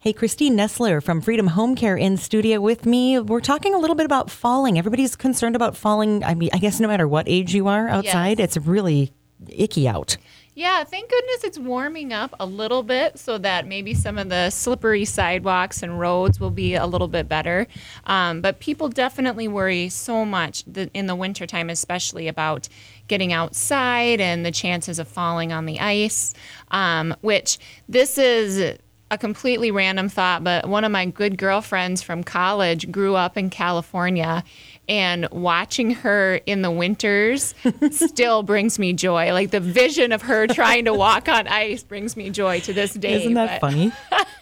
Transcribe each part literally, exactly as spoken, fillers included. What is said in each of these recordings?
Hey, Christine Nestler from Freedom Home Care in studio with me. We're talking a little bit about falling. Everybody's concerned about falling. I mean, I guess no matter what age you are outside, Yes. it's really icky out. Yeah, thank goodness it's warming up a little bit so that maybe some of the slippery sidewalks and roads will be a little bit better. Um, but people definitely worry so much th- in the wintertime, especially about getting outside and the chances of falling on the ice, um, which this is a completely random thought, but one of my good girlfriends from college grew up in California, and watching her in the winters still brings me joy. Like the vision of her trying to walk on ice brings me joy to this day. Isn't that but funny?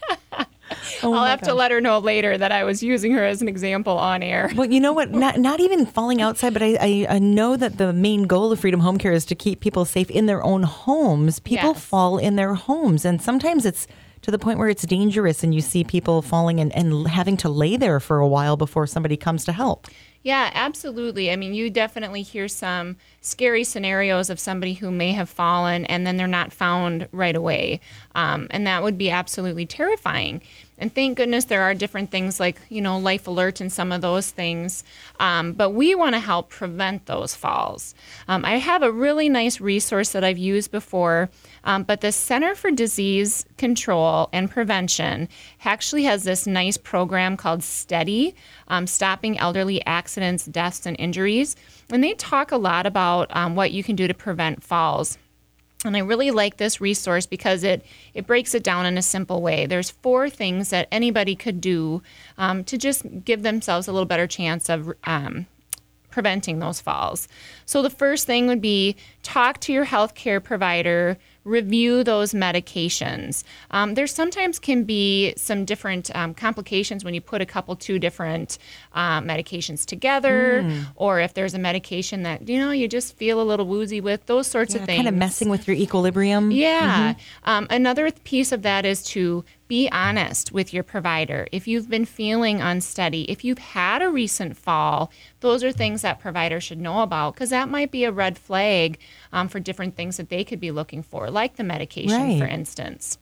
Oh I'll my have to gosh. let her know later that I was using her as an example on air. Well, you know what? Not not even falling outside, but I, I, I know that the main goal of Freedom Home Care is to keep people safe in their own homes. People Yes. fall in their homes, and sometimes it's to the point where it's dangerous, and you see people falling and, and having to lay there for a while before somebody comes to help. Yeah, absolutely. I mean, you definitely hear some scary scenarios of somebody who may have fallen and then they're not found right away. Um, and that would be absolutely terrifying. And thank goodness there are different things like, you know, Life Alert and some of those things. Um, but we want to help prevent those falls. Um, I have a really nice resource that I've used before, um, but the Center for Disease Control and Prevention actually has this nice program called STEADY, um, Stopping Elderly Accidents, Deaths, and Injuries. And they talk a lot about um, what you can do to prevent falls. And I really like this resource because it, it breaks it down in a simple way. There's four things that anybody could do um, to just give themselves a little better chance of um, preventing those falls. So the first thing would be talk to your healthcare provider, review those medications. Um, there sometimes can be some different um, complications when you put a couple, two different uh, medications together, mm. or if there's a medication that, you know, you just feel a little woozy with, those sorts Yeah, of things. kind of messing with your equilibrium. Yeah. Mm-hmm. Um, another piece of that is to be honest with your provider. If you've been feeling unsteady, if you've had a recent fall, those are things that providers should know about because that might be a red flag um, for different things that they could be looking for, like the medication, Right. for instance.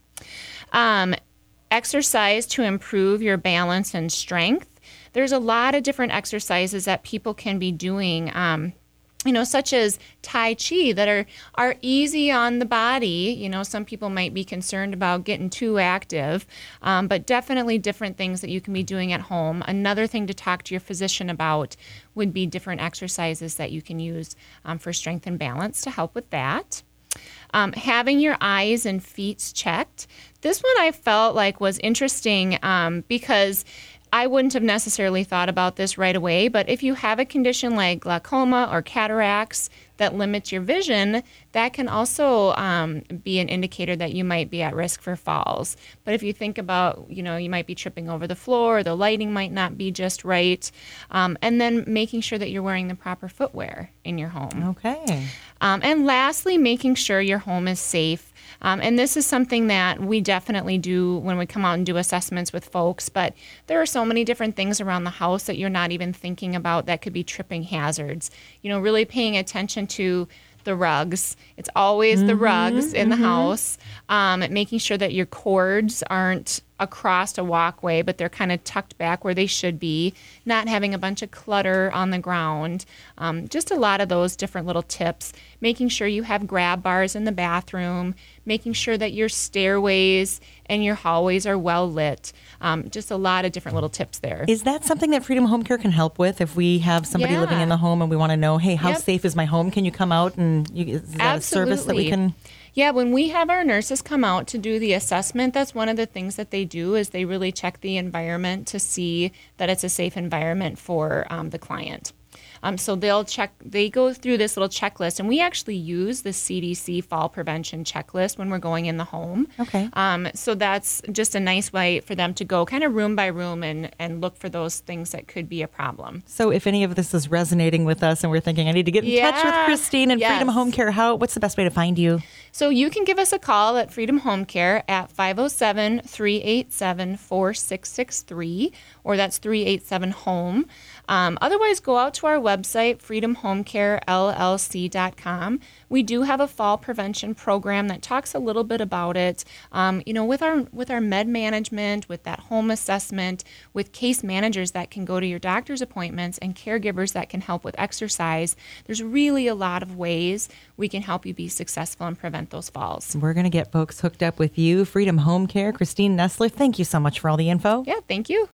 Um, exercise to improve your balance and strength. There's a lot of different exercises that people can be doing, um, you know, such as Tai Chi that are, are easy on the body. You know, some people might be concerned about getting too active, um, but definitely different things that you can be doing at home. Another thing to talk to your physician about would be different exercises that you can use um, for strength and balance to help with that. Um, having your eyes and feet checked. This one I felt like was interesting um, because I wouldn't have necessarily thought about this right away, but if you have a condition like glaucoma or cataracts that limits your vision, that can also um, be an indicator that you might be at risk for falls. But if you think about, you know, you might be tripping over the floor, the lighting might not be just right, um, and then making sure that you're wearing the proper footwear in your home. Okay. Um, and lastly, making sure your home is safe. Um, and this is something that we definitely do when we come out and do assessments with folks, but there are so many different things around the house that you're not even thinking about that could be tripping hazards. You know, really paying attention to the rugs. It's always mm-hmm, the rugs in mm-hmm. the house, um, making sure that your cords aren't across a walkway, but they're kind of tucked back where they should be, not having a bunch of clutter on the ground. Um, just a lot of those different little tips, making sure you have grab bars in the bathroom, making sure that your stairways and your hallways are well lit. Um, just a lot of different little tips there. Is that something that Freedom Home Care can help with? If we have somebody Yeah. living in the home and we want to know, hey, how Yep. safe is my home? Can you come out and you, is that Absolutely. a service that we can? Yeah, when we have our nurses come out to do the assessment, that's one of the things that they do is they really check the environment to see that it's a safe environment for um, the client. Um, so they'll check, they go through this little checklist, and we actually use the C D C fall prevention checklist when we're going in the home. Okay. Um, so that's just a nice way for them to go kind of room by room and, and look for those things that could be a problem. So if any of this is resonating with us and we're thinking, I need to get in Yeah. touch with Christine and Yes. Freedom Home Care, how, what's the best way to find you? So you can give us a call at Freedom Home Care at five oh seven, three eight seven, four six six three, or that's three eight seven home. Um, otherwise, go out to our website, freedom home care l l c dot com. We do have a fall prevention program that talks a little bit about it. Um, you know, with our with our med management, with that home assessment, with case managers that can go to your doctor's appointments and caregivers that can help with exercise, there's really a lot of ways we can help you be successful and prevent those falls. We're going to get folks hooked up with you. Freedom Home Care, Christine Nessler, thank you so much for all the info. Yeah, thank you.